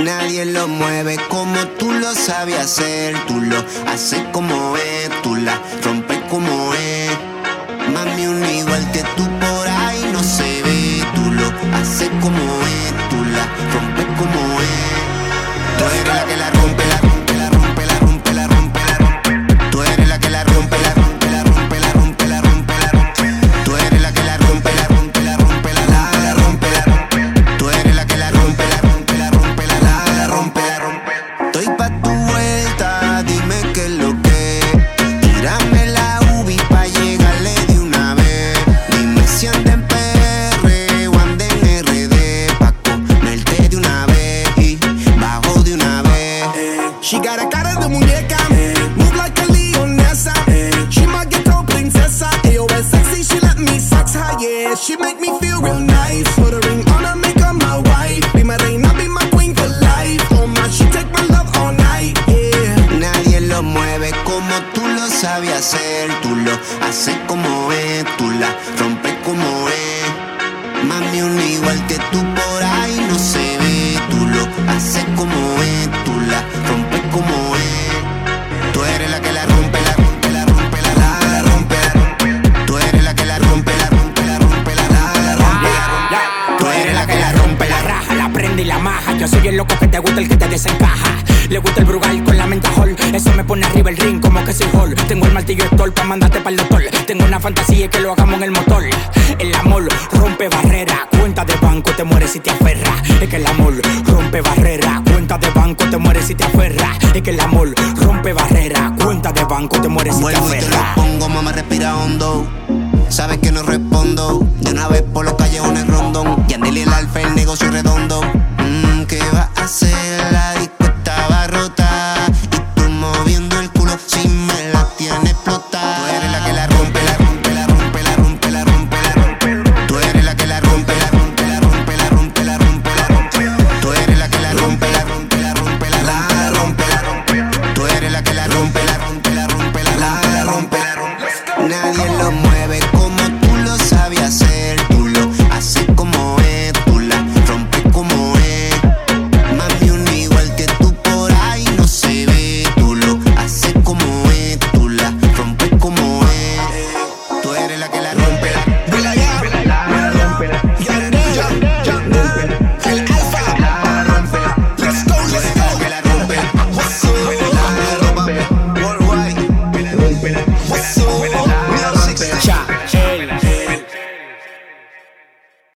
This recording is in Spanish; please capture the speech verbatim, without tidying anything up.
Nadie lo mueve como tú lo sabes hacer. Tú lo haces como es, tú la rompes como es. Mami, un igual que tú por ahí no se ve. Tú lo haces como es, tú la rompes como es. Tú eres la que la rompe, la rompe, la rompe, la rompe, la rompe, la rompe. Tú eres la que la rompe, la rompe, la rompe, la rompe, la rompe, la rompe. Tú eres la que la rompe, la rompe, la rompe, la rompe, la rompe, la rompe. Tú eres la que la rompe, la rompe, la rompe, la rompe, la rompe, la rompe. Estoy pa' tu vuelta, dime qué es lo que. Tírame la ubi pa' llegarle de una vez. Dime si anda en P R o anda en R D. Pa' comerte de una vez y bajo de una vez. She got a cara de muñeca, move like a leonesa. She my ghetto princesa, A O S sexy, she let me sex her, yeah. She make me feel real nice. Put a ring on her, make her my wife. Be my reina, be my queen for life. Oh my, she take my love all night, yeah. Nadie lo mueve como tú lo sabes hacer. Tú lo haces como es, tú la rompes como es. Mami, un igual que tú por ahí no se ve. Tú lo haces como es, tú la rompes como es. Tú eres la que la rompe, la rompe, la rompe, la rompe, la rompe, la rompe. Tú eres la que la rompe, la rompe, la rompe, la rompe, la rompe, la rompe. Tú eres la que la rompe, la raja, la prende y la maja. Yo soy el loco que te gusta, el que te desencaja. Le gusta el brugal con la mentajol. Eso me pone arriba el ring como que soy Hall. Tengo el martillo Stol pa' mandarte pa'l doctor. Tengo una fantasía y que lo hagamos en el motor. El amor rompe barrera. Cuenta de banco, te mueres si te aferras. Es que el amor rompe barrera. Cuenta de banco, te mueres si te aferras. Es que el amor rompe barrera. Cuenta de banco, te mueres si te vuelvo y te lo aferras. pongo, mamá, respira hondo. Sabes que no respondo. De una vez por los callejones rondón. Yandel y el alfa, el negocio redondo.